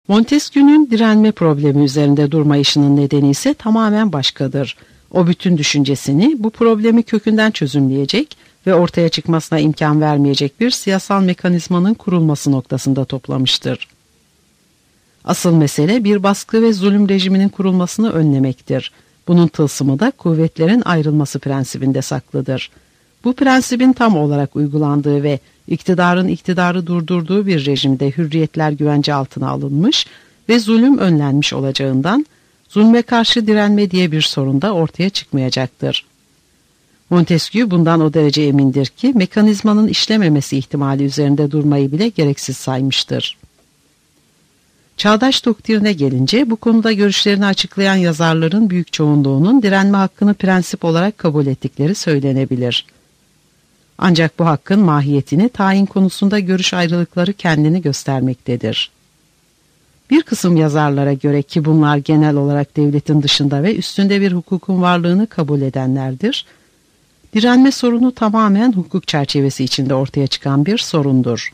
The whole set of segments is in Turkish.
Montesquieu'nun direnme problemi üzerinde durmayışının nedeni ise tamamen başkadır. O bütün düşüncesini bu problemi kökünden çözümleyecek ve ortaya çıkmasına imkan vermeyecek bir siyasal mekanizmanın kurulması noktasında toplamıştır. Asıl mesele bir baskı ve zulüm rejiminin kurulmasını önlemektir. Bunun tılsımı da kuvvetlerin ayrılması prensibinde saklıdır. Bu prensibin tam olarak uygulandığı ve iktidarın iktidarı durdurduğu bir rejimde hürriyetler güvence altına alınmış ve zulüm önlenmiş olacağından zulme karşı direnme diye bir sorun da ortaya çıkmayacaktır. Montesquieu bundan o derece emindir ki mekanizmanın işlememesi ihtimali üzerinde durmayı bile gereksiz saymıştır. Çağdaş doktrine gelince bu konuda görüşlerini açıklayan yazarların büyük çoğunluğunun direnme hakkını prensip olarak kabul ettikleri söylenebilir. Ancak bu hakkın mahiyetini tayin konusunda görüş ayrılıkları kendini göstermektedir. Bir kısım yazarlara göre ki bunlar genel olarak devletin dışında ve üstünde bir hukukun varlığını kabul edenlerdir, direnme sorunu tamamen hukuk çerçevesi içinde ortaya çıkan bir sorundur.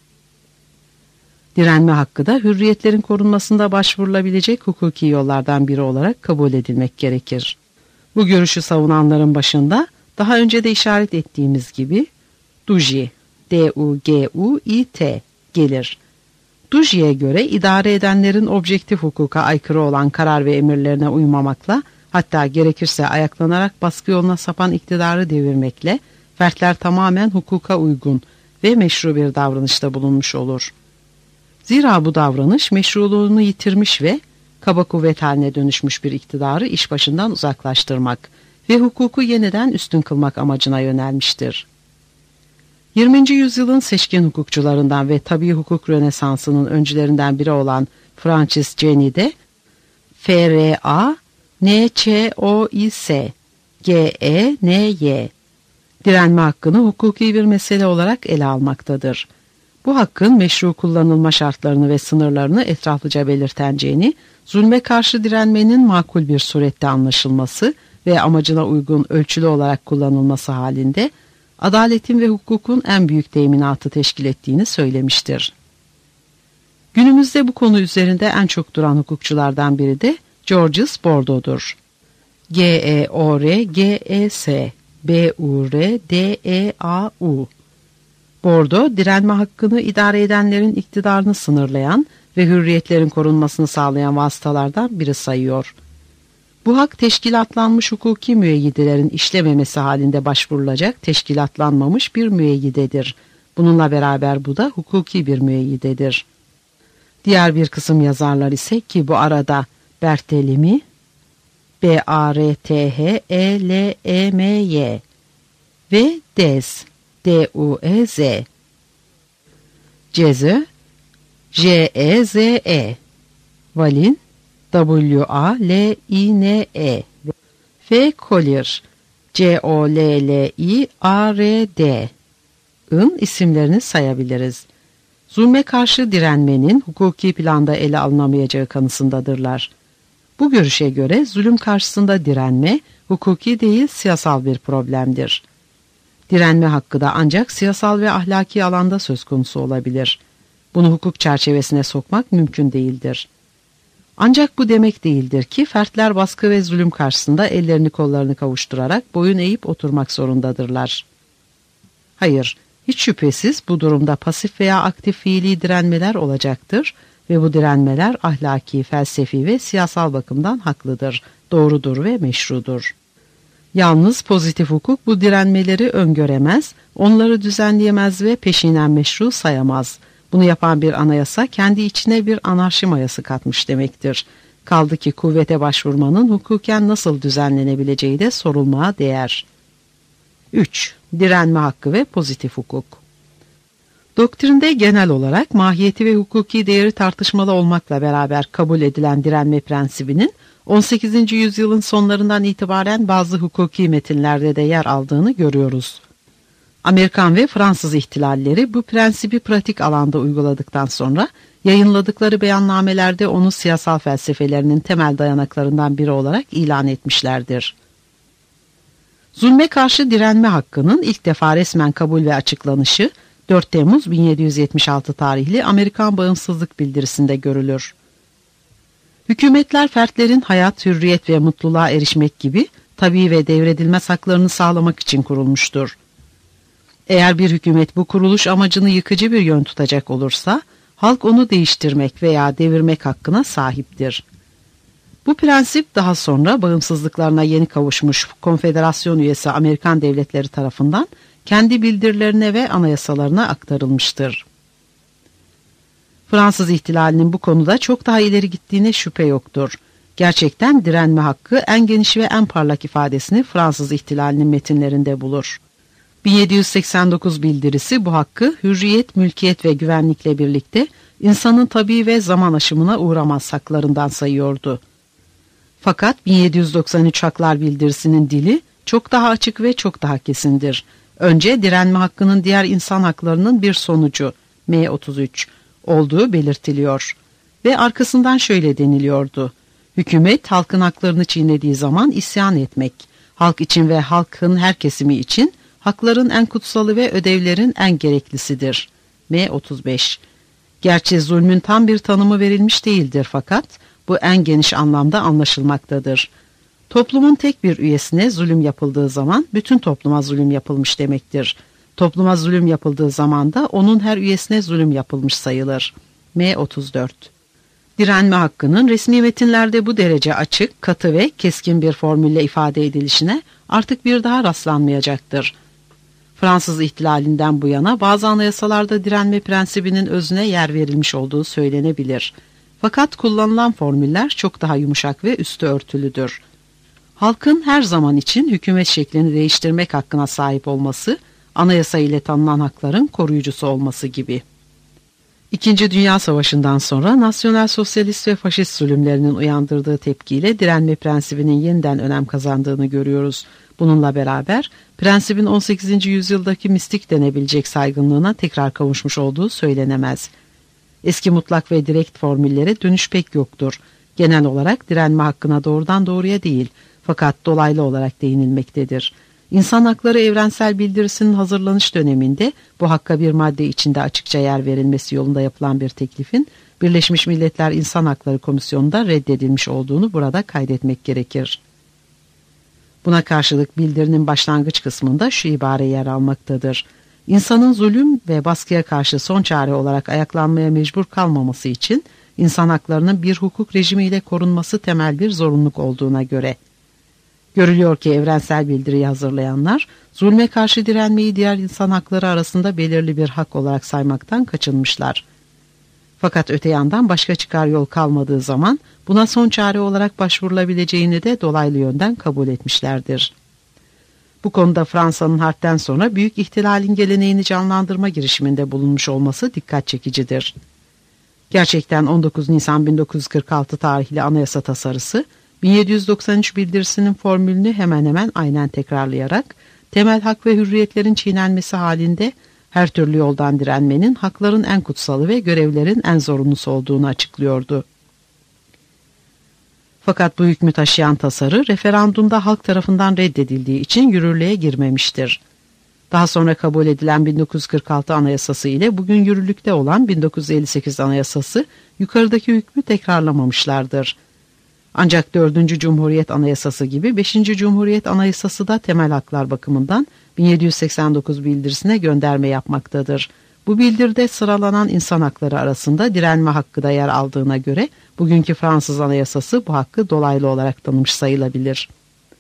Direnme hakkı da hürriyetlerin korunmasında başvurulabilecek hukuki yollardan biri olarak kabul edilmek gerekir. Bu görüşü savunanların başında daha önce de işaret ettiğimiz gibi Dugy, D-U-G-U-I-T gelir. Dugy'ye göre idare edenlerin objektif hukuka aykırı olan karar ve emirlerine uymamakla, hatta gerekirse ayaklanarak baskı yoluna sapan iktidarı devirmekle fertler tamamen hukuka uygun ve meşru bir davranışta bulunmuş olur. Zira bu davranış meşruluğunu yitirmiş ve kaba kuvvet haline dönüşmüş bir iktidarı iş başından uzaklaştırmak ve hukuku yeniden üstün kılmak amacına yönelmiştir. 20. yüzyılın seçkin hukukçularından ve tabii hukuk rönesansının öncülerinden biri olan Francis Jenny de F-R-A-N-Ç-O-İ-S G-E-N-Y direnme hakkını hukuki bir mesele olarak ele almaktadır. Bu hakkın meşru kullanılma şartlarını ve sınırlarını etraflıca belirten Jenny, zulme karşı direnmenin makul bir surette anlaşılması ve amacına uygun ölçülü olarak kullanılması halinde adaletin ve hukukun en büyük teminatı teşkil ettiğini söylemiştir. Günümüzde bu konu üzerinde en çok duran hukukçulardan biri de Georges Bordeaux'dur. G-E-O-R-G-E-S B-U-R-D-E-A-U Bordeaux, direnme hakkını idare edenlerin iktidarını sınırlayan ve hürriyetlerin korunmasını sağlayan vasıtalardan biri sayıyor. Bu hak teşkilatlanmış hukuki müeyyidelerin işlememesi halinde başvurulacak teşkilatlanmamış bir müeyyidedir. Bununla beraber bu da hukuki bir müeyyidedir. Diğer bir kısım yazarlar ise ki bu arada Berthelemy, B-A-R-T-H-E-L-E-M-Y ve Dez, D-U-E-Z, Ceze, J-E-Z-E, Valin, W-A-L-I-N-E ve Collier, C-O-L-L-I-A-R-D'ın isimlerini sayabiliriz. Zulme karşı direnmenin hukuki planda ele alınamayacağı kanısındadırlar. Bu görüşe göre zulüm karşısında direnme hukuki değil siyasal bir problemdir. Direnme hakkı da ancak siyasal ve ahlaki alanda söz konusu olabilir. Bunu hukuk çerçevesine sokmak mümkün değildir. Ancak bu demek değildir ki fertler baskı ve zulüm karşısında ellerini kollarını kavuşturarak boyun eğip oturmak zorundadırlar. Hayır, hiç şüphesiz bu durumda pasif veya aktif fiili direnmeler olacaktır ve bu direnmeler ahlaki, felsefi ve siyasal bakımdan haklıdır, doğrudur ve meşrudur. Yalnız pozitif hukuk bu direnmeleri öngöremez, onları düzenleyemez ve peşinen meşru sayamaz. Bunu yapan bir anayasa kendi içine bir anarşi mayası katmış demektir. Kaldı ki kuvvete başvurmanın hukuken nasıl düzenlenebileceği de sorulmaya değer. 3. Direnme hakkı ve pozitif hukuk. Doktrinde genel olarak mahiyeti ve hukuki değeri tartışmalı olmakla beraber kabul edilen direnme prensibinin 18. yüzyılın sonlarından itibaren bazı hukuki metinlerde de yer aldığını görüyoruz. Amerikan ve Fransız ihtilalleri bu prensibi pratik alanda uyguladıktan sonra yayınladıkları beyannamelerde onu siyasal felsefelerinin temel dayanaklarından biri olarak ilan etmişlerdir. Zulme karşı direnme hakkının ilk defa resmen kabul ve açıklanışı 4 Temmuz 1776 tarihli Amerikan Bağımsızlık Bildirisi'nde görülür. Hükümetler fertlerin hayat, hürriyet ve mutluluğa erişmek gibi tabii ve devredilmez haklarını sağlamak için kurulmuştur. Eğer bir hükümet bu kuruluş amacını yıkıcı bir yön tutacak olursa, halk onu değiştirmek veya devirmek hakkına sahiptir. Bu prensip daha sonra bağımsızlıklarına yeni kavuşmuş konfederasyon üyesi Amerikan devletleri tarafından kendi bildirilerine ve anayasalarına aktarılmıştır. Fransız ihtilalinin bu konuda çok daha ileri gittiğine şüphe yoktur. Gerçekten direnme hakkı en geniş ve en parlak ifadesini Fransız ihtilalinin metinlerinde bulur. 1789 bildirisi bu hakkı hürriyet, mülkiyet ve güvenlikle birlikte insanın tabii ve zaman aşımına uğramaz haklarından sayıyordu. Fakat 1793 Haklar Bildirisi'nin dili çok daha açık ve çok daha kesindir. Önce direnme hakkının diğer insan haklarının bir sonucu M33 olduğu belirtiliyor ve arkasından şöyle deniliyordu. Hükümet halkın haklarını çiğnediği zaman isyan etmek, halk için ve halkın her kesimi için hakların en kutsalı ve ödevlerin en gereklisidir. M35. Gerçi zulmün tam bir tanımı verilmiş değildir fakat bu en geniş anlamda anlaşılmaktadır. Toplumun tek bir üyesine zulüm yapıldığı zaman bütün topluma zulüm yapılmış demektir. Topluma zulüm yapıldığı zaman da onun her üyesine zulüm yapılmış sayılır. M34. Direnme hakkının resmi metinlerde bu derece açık, katı ve keskin bir formülle ifade edilişine artık bir daha rastlanmayacaktır. Fransız ihtilalinden bu yana bazı anayasalarda direnme prensibinin özüne yer verilmiş olduğu söylenebilir. Fakat kullanılan formüller çok daha yumuşak ve üstü örtülüdür. Halkın her zaman için hükümet şeklini değiştirmek hakkına sahip olması, anayasa ile tanınan hakların koruyucusu olması gibi. İkinci Dünya Savaşı'ndan sonra nasyonel sosyalist ve faşist zulümlerinin uyandırdığı tepkiyle direnme prensibinin yeniden önem kazandığını görüyoruz. Bununla beraber prensibin 18. yüzyıldaki mistik denebilecek saygınlığına tekrar kavuşmuş olduğu söylenemez. Eski mutlak ve direkt formüllere dönüş pek yoktur. Genel olarak direnme hakkına doğrudan doğruya değil, fakat dolaylı olarak değinilmektedir. İnsan Hakları Evrensel Bildirisi'nin hazırlanış döneminde bu hakka bir madde içinde açıkça yer verilmesi yolunda yapılan bir teklifin Birleşmiş Milletler İnsan Hakları Komisyonu'nda reddedilmiş olduğunu burada kaydetmek gerekir. Buna karşılık bildirinin başlangıç kısmında şu ibare yer almaktadır. İnsanın zulüm ve baskıya karşı son çare olarak ayaklanmaya mecbur kalmaması için insan haklarının bir hukuk rejimiyle korunması temel bir zorunluluk olduğuna göre. Görülüyor ki evrensel bildiriyi hazırlayanlar zulme karşı direnmeyi diğer insan hakları arasında belirli bir hak olarak saymaktan kaçınmışlar. Fakat öte yandan başka çıkar yol kalmadığı zaman buna son çare olarak başvurulabileceğini de dolaylı yönden kabul etmişlerdir. Bu konuda Fransa'nın harpten sonra büyük ihtilalin geleneğini canlandırma girişiminde bulunmuş olması dikkat çekicidir. Gerçekten 19 Nisan 1946 tarihli anayasa tasarısı 1793 bildirisinin formülünü hemen hemen aynen tekrarlayarak temel hak ve hürriyetlerin çiğnenmesi halinde her türlü yoldan direnmenin hakların en kutsalı ve görevlerin en zorunlusu olduğunu açıklıyordu. Fakat bu hükmü taşıyan tasarı referandumda halk tarafından reddedildiği için yürürlüğe girmemiştir. Daha sonra kabul edilen 1946 Anayasası ile bugün yürürlükte olan 1958 Anayasası yukarıdaki hükmü tekrarlamamışlardır. Ancak 4. Cumhuriyet Anayasası gibi 5. Cumhuriyet Anayasası da temel haklar bakımından 1789 bildirisine gönderme yapmaktadır. Bu bildiride sıralanan insan hakları arasında direnme hakkı da yer aldığına göre bugünkü Fransız Anayasası bu hakkı dolaylı olarak tanımış sayılabilir.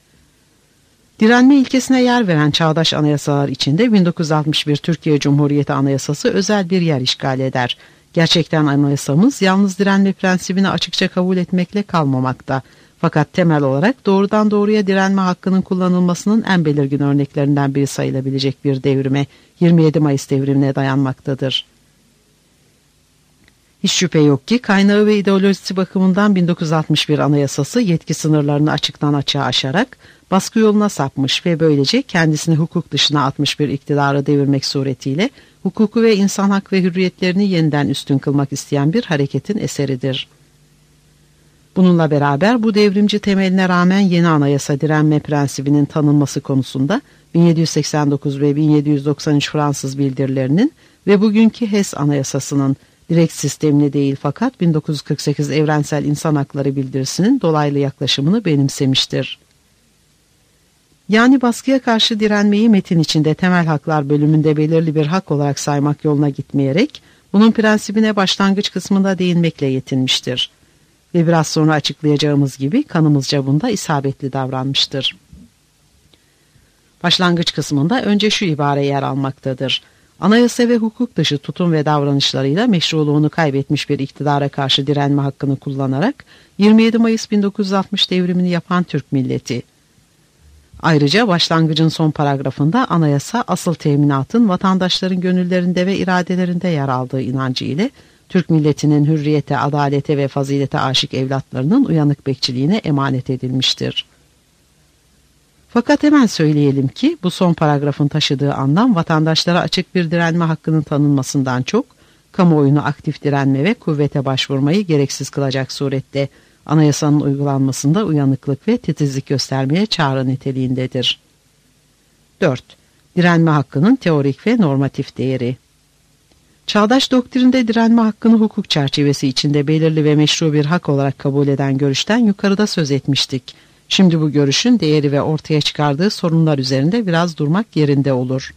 Direnme ilkesine yer veren çağdaş anayasalar içinde 1961 Türkiye Cumhuriyeti Anayasası özel bir yer işgal eder. Gerçekten anayasamız yalnız direnme prensibini açıkça kabul etmekle kalmamakta. Fakat temel olarak doğrudan doğruya direnme hakkının kullanılmasının en belirgin örneklerinden biri sayılabilecek bir devrime, 27 Mayıs devrimine dayanmaktadır. Hiç şüphe yok ki kaynağı ve ideolojisi bakımından 1961 Anayasası yetki sınırlarını açıktan açığa aşarak baskı yoluna sapmış ve böylece kendisini hukuk dışına atmış bir iktidarı devirmek suretiyle hukuku ve insan hak ve hürriyetlerini yeniden üstün kılmak isteyen bir hareketin eseridir. Bununla beraber bu devrimci temeline rağmen yeni anayasa direnme prensibinin tanınması konusunda 1789 ve 1793 Fransız bildirilerinin ve bugünkü HES Anayasası'nın Direkt sistemli değil fakat 1948 Evrensel İnsan Hakları Bildirisi'nin dolaylı yaklaşımını benimsemiştir. Yani baskıya karşı direnmeyi metin içinde temel haklar bölümünde belirli bir hak olarak saymak yoluna gitmeyerek bunun prensibine başlangıç kısmında değinmekle yetinmiştir. Ve biraz sonra açıklayacağımız gibi kanımızca bunda isabetli davranmıştır. Başlangıç kısmında önce şu ibare yer almaktadır. Anayasa ve hukuk dışı tutum ve davranışlarıyla meşruluğunu kaybetmiş bir iktidara karşı direnme hakkını kullanarak 27 Mayıs 1960 devrimini yapan Türk milleti. Ayrıca başlangıcın son paragrafında anayasa asıl teminatın vatandaşların gönüllerinde ve iradelerinde yer aldığı inancı ile Türk milletinin hürriyete, adalete ve fazilete aşık evlatlarının uyanık bekçiliğine emanet edilmiştir. Fakat hemen söyleyelim ki bu son paragrafın taşıdığı anlam vatandaşlara açık bir direnme hakkının tanınmasından çok, kamuoyunu aktif direnme ve kuvvete başvurmayı gereksiz kılacak surette anayasanın uygulanmasında uyanıklık ve titizlik göstermeye çağrı niteliğindedir. 4. Direnme hakkının teorik ve normatif değeri. Çağdaş doktrinde direnme hakkını hukuk çerçevesi içinde belirli ve meşru bir hak olarak kabul eden görüşten yukarıda söz etmiştik. Şimdi bu görüşün değeri ve ortaya çıkardığı sorunlar üzerinde biraz durmak yerinde olur.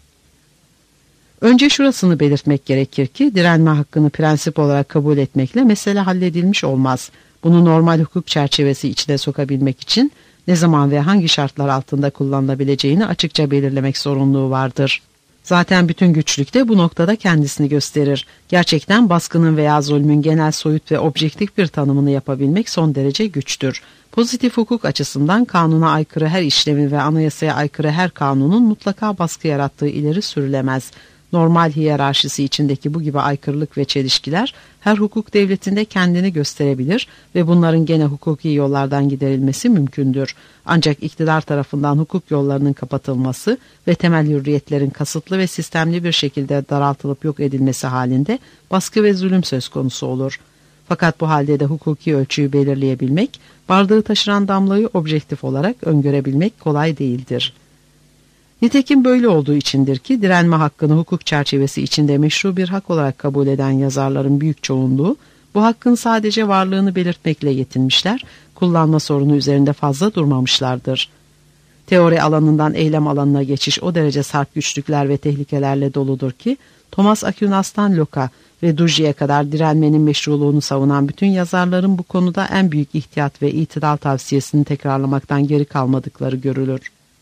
Önce şurasını belirtmek gerekir ki direnme hakkını prensip olarak kabul etmekle mesele halledilmiş olmaz. Bunu normal hukuk çerçevesi içine sokabilmek için ne zaman ve hangi şartlar altında kullanılabileceğini açıkça belirlemek zorunluluğu vardır. Zaten bütün güçlük de bu noktada kendisini gösterir. Gerçekten baskının veya zulmün genel soyut ve objektif bir tanımını yapabilmek son derece güçtür. Pozitif hukuk açısından kanuna aykırı her işlemin ve anayasaya aykırı her kanunun mutlaka baskı yarattığı ileri sürülemez. Normal hiyerarşisi içindeki bu gibi aykırılık ve çelişkiler her hukuk devletinde kendini gösterebilir ve bunların gene hukuki yollardan giderilmesi mümkündür. Ancak iktidar tarafından hukuk yollarının kapatılması ve temel hürriyetlerin kasıtlı ve sistemli bir şekilde daraltılıp yok edilmesi halinde baskı ve zulüm söz konusu olur. Fakat bu halde de hukuki ölçüyü belirleyebilmek, bardağı taşıran damlayı objektif olarak öngörebilmek kolay değildir. Nitekim böyle olduğu içindir ki direnme hakkını hukuk çerçevesi içinde meşru bir hak olarak kabul eden yazarların büyük çoğunluğu bu hakkın sadece varlığını belirtmekle yetinmişler, kullanma sorunu üzerinde fazla durmamışlardır. Teori alanından eylem alanına geçiş o derece sarp güçlükler ve tehlikelerle doludur ki Thomas Aquinas'tan Locke'a ve Dugi'ye kadar direnmenin meşruluğunu savunan bütün yazarların bu konuda en büyük ihtiyat ve itidal tavsiyesini tekrarlamaktan geri kalmadıkları görülür.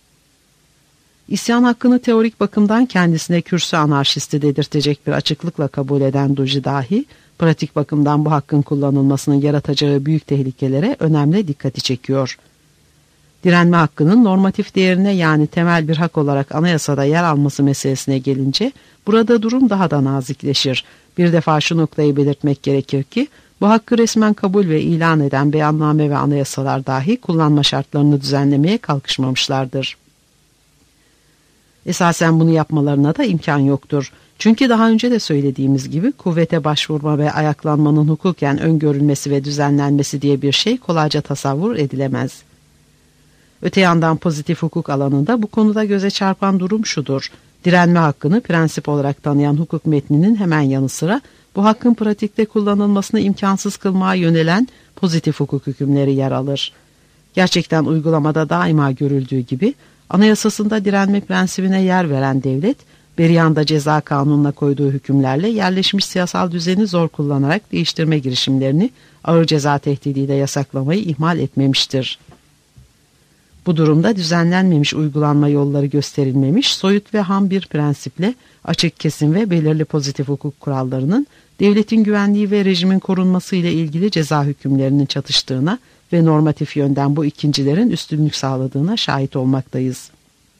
İsyan hakkını teorik bakımdan kendisine kürsü anarşisti dedirtecek bir açıklıkla kabul eden Dugi dahi, pratik bakımdan bu hakkın kullanılmasının yaratacağı büyük tehlikelere önemli dikkati çekiyor. Direnme hakkının normatif değerine yani temel bir hak olarak anayasada yer alması meselesine gelince, burada durum daha da nazikleşir. Bir defa şu noktayı belirtmek gerekir ki, bu hakkı resmen kabul ve ilan eden beyanname ve anayasalar dahi kullanma şartlarını düzenlemeye kalkışmamışlardır. Esasen bunu yapmalarına da imkan yoktur. Çünkü daha önce de söylediğimiz gibi kuvvete başvurma ve ayaklanmanın hukuken öngörülmesi ve düzenlenmesi diye bir şey kolayca tasavvur edilemez. Öte yandan pozitif hukuk alanında bu konuda göze çarpan durum şudur. Direnme hakkını prensip olarak tanıyan hukuk metninin hemen yanı sıra bu hakkın pratikte kullanılmasını imkansız kılmaya yönelen pozitif hukuk hükümleri yer alır. Gerçekten uygulamada daima görüldüğü gibi anayasasında direnme prensibine yer veren devlet, Beriyan'da ceza kanununa koyduğu hükümlerle yerleşmiş siyasal düzeni zor kullanarak değiştirme girişimlerini ağır ceza tehdidiyle yasaklamayı ihmal etmemiştir. Bu durumda düzenlenmemiş uygulanma yolları gösterilmemiş, soyut ve ham bir prensiple açık, kesin ve belirli pozitif hukuk kurallarının devletin güvenliği ve rejimin korunması ile ilgili ceza hükümlerinin çatıştığına ve normatif yönden bu ikincilerin üstünlük sağladığına şahit olmaktayız.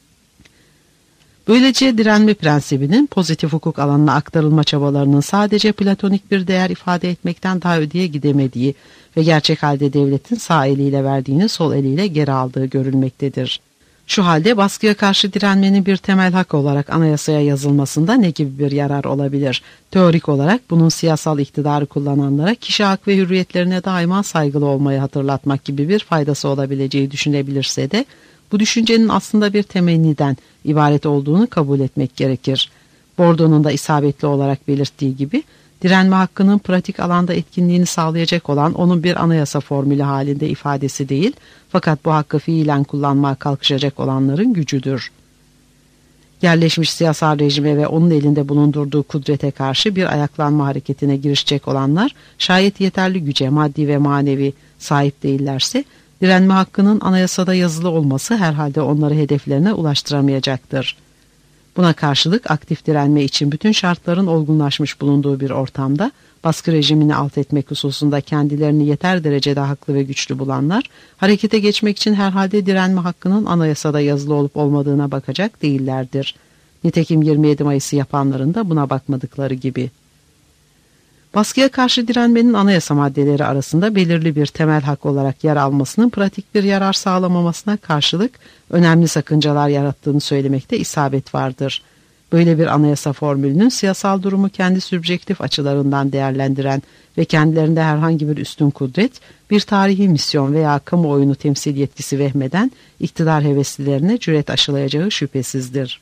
Böylece direnme prensibinin pozitif hukuk alanına aktarılma çabalarının sadece platonik bir değer ifade etmekten daha öteye gidemediği ve gerçek halde devletin sağ eliyle verdiğini sol eliyle geri aldığı görülmektedir. Şu halde baskıya karşı direnmenin bir temel hak olarak anayasaya yazılmasında ne gibi bir yarar olabilir? Teorik olarak bunun siyasal iktidarı kullananlara kişi hak ve hürriyetlerine daima saygılı olmayı hatırlatmak gibi bir faydası olabileceği düşünebilirse de bu düşüncenin aslında bir temenniden ibaret olduğunu kabul etmek gerekir. Bordo'nun da isabetli olarak belirttiği gibi direnme hakkının pratik alanda etkinliğini sağlayacak olan onun bir anayasa formülü halinde ifadesi değil, fakat bu hakkı fiilen kullanmaya kalkışacak olanların gücüdür. Yerleşmiş siyasal rejime ve onun elinde bulundurduğu kudrete karşı bir ayaklanma hareketine girişecek olanlar, şayet yeterli güce, maddi ve manevi sahip değillerse, direnme hakkının anayasada yazılı olması herhalde onları hedeflerine ulaştıramayacaktır. Buna karşılık aktif direnme için bütün şartların olgunlaşmış bulunduğu bir ortamda, baskı rejimini alt etmek hususunda kendilerini yeter derecede haklı ve güçlü bulanlar, harekete geçmek için herhalde direnme hakkının anayasada yazılı olup olmadığına bakacak değillerdir. Nitekim 27 Mayıs'ı yapanların da buna bakmadıkları gibi. Baskıya karşı direnmenin anayasa maddeleri arasında belirli bir temel hak olarak yer almasının pratik bir yarar sağlamamasına karşılık önemli sakıncalar yarattığını söylemekte isabet vardır. Böyle bir anayasa formülünün siyasal durumu kendi sübjektif açılarından değerlendiren ve kendilerinde herhangi bir üstün kudret, bir tarihi misyon veya kamuoyunu temsil yetkisi vehmeden iktidar heveslilerine cüret aşılayacağı şüphesizdir.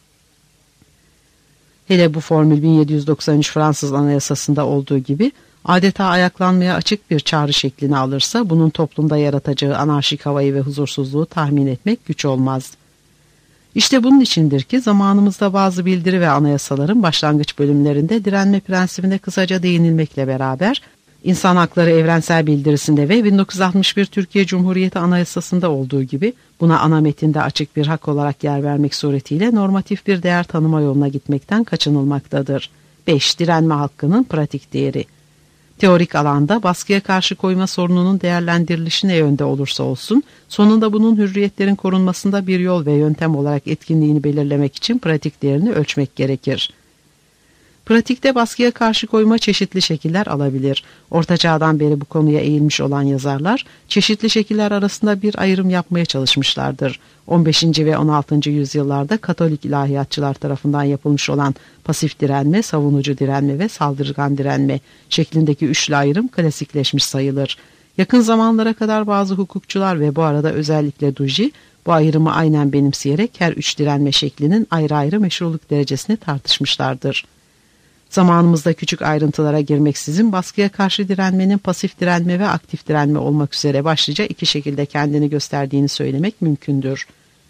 Hele bu formül 1793 Fransız Anayasası'nda olduğu gibi adeta ayaklanmaya açık bir çağrı şeklini alırsa bunun toplumda yaratacağı anarşik havayı ve huzursuzluğu tahmin etmek güç olmaz. İşte bunun içindir ki zamanımızda bazı bildiri ve anayasaların başlangıç bölümlerinde direnme prensibine kısaca değinilmekle beraber İnsan Hakları Evrensel Bildirisi'nde ve 1961 Türkiye Cumhuriyeti Anayasası'nda olduğu gibi buna ana metinde açık bir hak olarak yer vermek suretiyle normatif bir değer tanıma yoluna gitmekten kaçınılmaktadır. 5. Direnme hakkının pratik değeri. Teorik alanda baskıya karşı koyma sorununun değerlendirilişi ne yönde olursa olsun, sonunda bunun hürriyetlerin korunmasında bir yol ve yöntem olarak etkinliğini belirlemek için pratik değerini ölçmek gerekir. Pratikte baskıya karşı koyma çeşitli şekiller alabilir. Orta Çağ'dan beri bu konuya eğilmiş olan yazarlar, çeşitli şekiller arasında bir ayrım yapmaya çalışmışlardır. 15. ve 16. yüzyıllarda Katolik ilahiyatçılar tarafından yapılmış olan pasif direnme, savunucu direnme ve saldırgan direnme şeklindeki üçlü ayrım klasikleşmiş sayılır. Yakın zamanlara kadar bazı hukukçular ve bu arada özellikle Duji, bu ayrımı aynen benimseyerek her üç direnme şeklinin ayrı ayrı meşruluk derecesini tartışmışlardır. Zamanımızda küçük ayrıntılara girmeksizin baskıya karşı direnmenin pasif direnme ve aktif direnme olmak üzere başlıca iki şekilde kendini gösterdiğini söylemek mümkündür.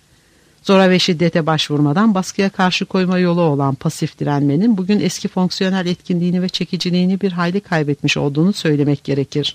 Zora ve şiddete başvurmadan baskıya karşı koyma yolu olan pasif direnmenin bugün eski fonksiyonel etkinliğini ve çekiciliğini bir hayli kaybetmiş olduğunu söylemek gerekir.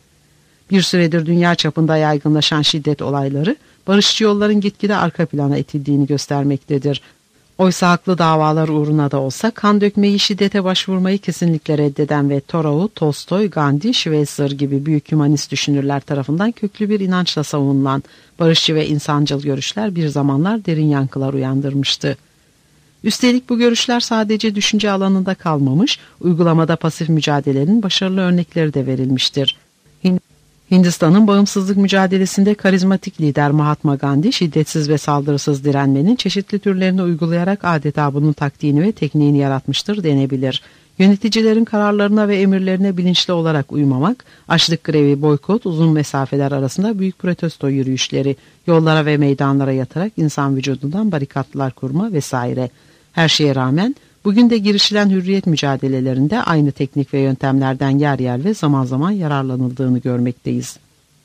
Bir süredir dünya çapında yaygınlaşan şiddet olayları barışçı yolların gitgide arka plana itildiğini göstermektedir. Oysa haklı davalar uğruna da olsa kan dökmeyi, şiddete başvurmayı kesinlikle reddeden ve Thoreau, Tolstoy, Gandhi, Schweitzer gibi büyük hümanist düşünürler tarafından köklü bir inançla savunulan barışçı ve insancıl görüşler bir zamanlar derin yankılar uyandırmıştı. Üstelik bu görüşler sadece düşünce alanında kalmamış, uygulamada pasif mücadelenin başarılı örnekleri de verilmiştir. Hindistan'ın bağımsızlık mücadelesinde karizmatik lider Mahatma Gandhi, şiddetsiz ve saldırısız direnmenin çeşitli türlerini uygulayarak adeta bunun taktiğini ve tekniğini yaratmıştır denebilir. Yöneticilerin kararlarına ve emirlerine bilinçli olarak uymamak, açlık grevi, boykot, uzun mesafeler arasında büyük protesto yürüyüşleri, yollara ve meydanlara yatarak insan vücudundan barikatlar kurma vesaire. Her şeye rağmen bugün de girişilen hürriyet mücadelelerinde aynı teknik ve yöntemlerden yer yer ve zaman zaman yararlanıldığını görmekteyiz.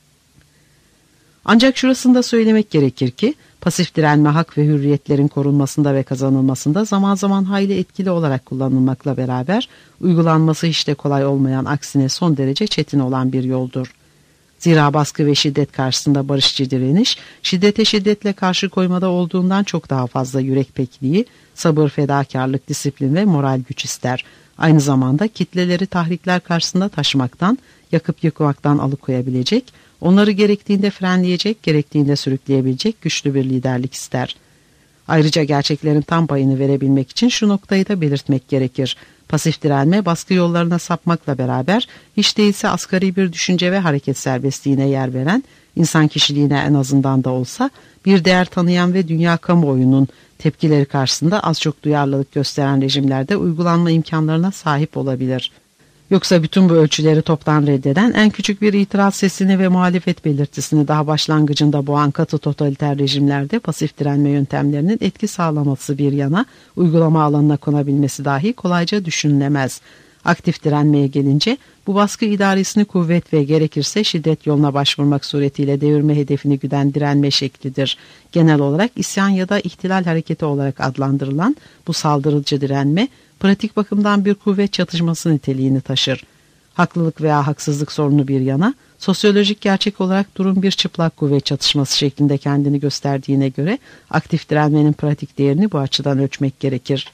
Ancak şurasını da söylemek gerekir ki, pasif direnme hak ve hürriyetlerin korunmasında ve kazanılmasında zaman zaman hayli etkili olarak kullanılmakla beraber, uygulanması hiç de kolay olmayan, aksine son derece çetin olan bir yoldur. Zira baskı ve şiddet karşısında barışçı direniş, şiddete şiddetle karşı koymada olduğundan çok daha fazla yürek pekliği, sabır, fedakarlık, disiplin ve moral güç ister. Aynı zamanda kitleleri tahrikler karşısında taşımaktan, yakıp yıkmaktan alıkoyabilecek, onları gerektiğinde frenleyecek, gerektiğinde sürükleyebilecek güçlü bir liderlik ister. Ayrıca gerçeklerin tam payını verebilmek için şu noktayı da belirtmek gerekir. Pasif direnme baskı yollarına sapmakla beraber hiç değilse asgari bir düşünce ve hareket serbestliğine yer veren, insan kişiliğine en azından da olsa bir değer tanıyan ve dünya kamuoyunun tepkileri karşısında az çok duyarlılık gösteren rejimlerde uygulanma imkanlarına sahip olabilir. Yoksa bütün bu ölçüleri toptan reddeden, en küçük bir itiraz sesini ve muhalefet belirtisini daha başlangıcında boğan katı totaliter rejimlerde pasif direnme yöntemlerinin etki sağlaması bir yana, uygulama alanına konabilmesi dahi kolayca düşünülemez. Aktif direnmeye gelince bu baskı idaresini kuvvet ve gerekirse şiddet yoluna başvurmak suretiyle devirme hedefini güden direnme şeklidir. Genel olarak isyan ya da ihtilal hareketi olarak adlandırılan bu saldırıcı direnme pratik bakımdan bir kuvvet çatışması niteliğini taşır. Haklılık veya haksızlık sorunu bir yana, sosyolojik gerçek olarak durum bir çıplak kuvvet çatışması şeklinde kendini gösterdiğine göre aktif direnmenin pratik değerini bu açıdan ölçmek gerekir.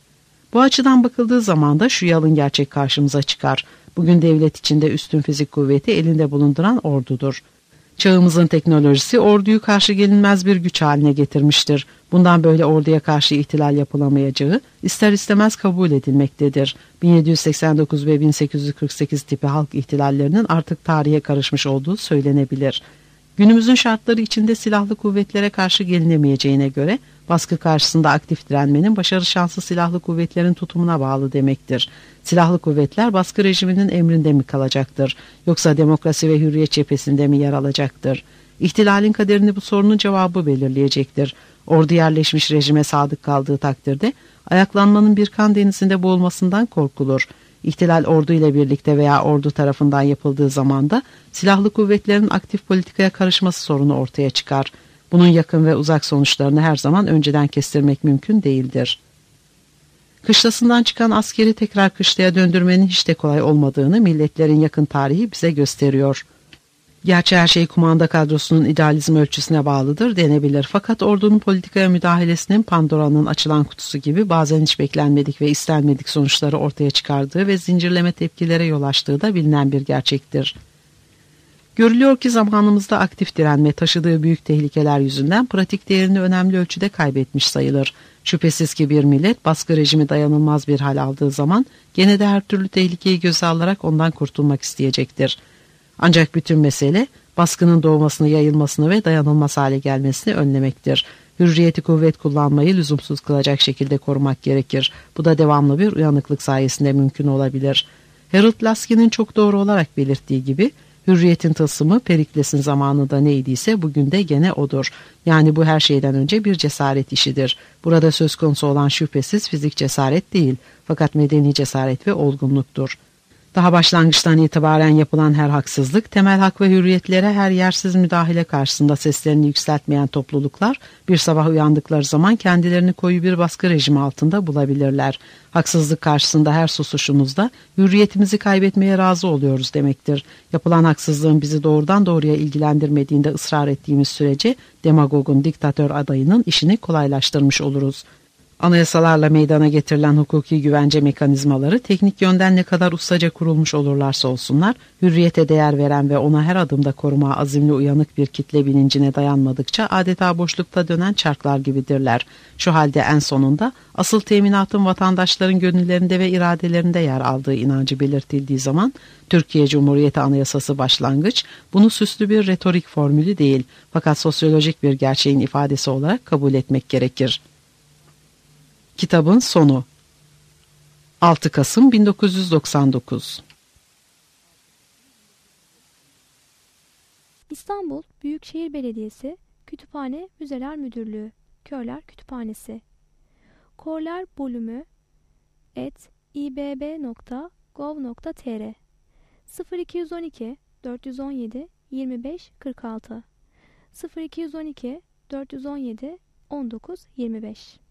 Bu açıdan bakıldığı zaman da şu yalın gerçek karşımıza çıkar. Bugün devlet içinde üstün fizik kuvveti elinde bulunduran ordudur. Çağımızın teknolojisi orduyu karşı gelinmez bir güç haline getirmiştir. Bundan böyle orduya karşı ihtilal yapılamayacağı ister istemez kabul edilmektedir. 1789 ve 1848 tipi halk ihtilallerinin artık tarihe karışmış olduğu söylenebilir. Günümüzün şartları içinde silahlı kuvvetlere karşı gelinemeyeceğine göre baskı karşısında aktif direnmenin başarı şansı silahlı kuvvetlerin tutumuna bağlı demektir. Silahlı kuvvetler baskı rejiminin emrinde mi kalacaktır yoksa demokrasi ve hürriyet cephesinde mi yer alacaktır? İhtilalin kaderini bu sorunun cevabı belirleyecektir. Ordu yerleşmiş rejime sadık kaldığı takdirde ayaklanmanın bir kan denizinde boğulmasından korkulur. İhtilal ordu ile birlikte veya ordu tarafından yapıldığı zaman da silahlı kuvvetlerin aktif politikaya karışması sorunu ortaya çıkar. Bunun yakın ve uzak sonuçlarını her zaman önceden kestirmek mümkün değildir. Kışlasından çıkan askeri tekrar kışlaya döndürmenin hiç de kolay olmadığını milletlerin yakın tarihi bize gösteriyor. Gerçi her şey kumanda kadrosunun idealizm ölçüsüne bağlıdır denebilir. Fakat ordunun politikaya müdahalesinin Pandora'nın açılan kutusu gibi bazen hiç beklenmedik ve istenmedik sonuçları ortaya çıkardığı ve zincirleme tepkilere yol açtığı da bilinen bir gerçektir. Görülüyor ki zamanımızda aktif direnme taşıdığı büyük tehlikeler yüzünden pratik değerini önemli ölçüde kaybetmiş sayılır. Şüphesiz ki bir millet baskı rejimi dayanılmaz bir hal aldığı zaman gene de her türlü tehlikeyi göze alarak ondan kurtulmak isteyecektir. Ancak bütün mesele baskının doğmasını, yayılmasını ve dayanılmaz hale gelmesini önlemektir. Hürriyeti kuvvet kullanmayı lüzumsuz kılacak şekilde korumak gerekir. Bu da devamlı bir uyanıklık sayesinde mümkün olabilir. Harold Lasky'nin çok doğru olarak belirttiği gibi hürriyetin tılsımı Perikles'in zamanında neydiyse bugün de gene odur. Yani bu her şeyden önce bir cesaret işidir. Burada söz konusu olan şüphesiz fizik cesaret değil, fakat medeni cesaret ve olgunluktur. Daha başlangıçtan itibaren yapılan her haksızlık, temel hak ve hürriyetlere her yersiz müdahale karşısında seslerini yükseltmeyen topluluklar bir sabah uyandıkları zaman kendilerini koyu bir baskı rejimi altında bulabilirler. Haksızlık karşısında her susuşumuzda hürriyetimizi kaybetmeye razı oluyoruz demektir. Yapılan haksızlığın bizi doğrudan doğruya ilgilendirmediğinde ısrar ettiğimiz sürece demagogun, diktatör adayının işini kolaylaştırmış oluruz. Anayasalarla meydana getirilen hukuki güvence mekanizmaları teknik yönden ne kadar ustaca kurulmuş olurlarsa olsunlar, hürriyete değer veren ve ona her adımda korumaya azimli uyanık bir kitle bilincine dayanmadıkça adeta boşlukta dönen çarklar gibidirler. Şu halde en sonunda asıl teminatın vatandaşların gönüllerinde ve iradelerinde yer aldığı inancı belirtildiği zaman Türkiye Cumhuriyeti Anayasası başlangıç, bunu süslü bir retorik formülü değil fakat sosyolojik bir gerçeğin ifadesi olarak kabul etmek gerekir. Kitabın sonu 6 Kasım 1999. İstanbul Büyükşehir Belediyesi Kütüphane Müzeler Müdürlüğü Körler Kütüphanesi Korler Bölümü @ibb.gov.tr 0212 417 25 46 0212 417 19 25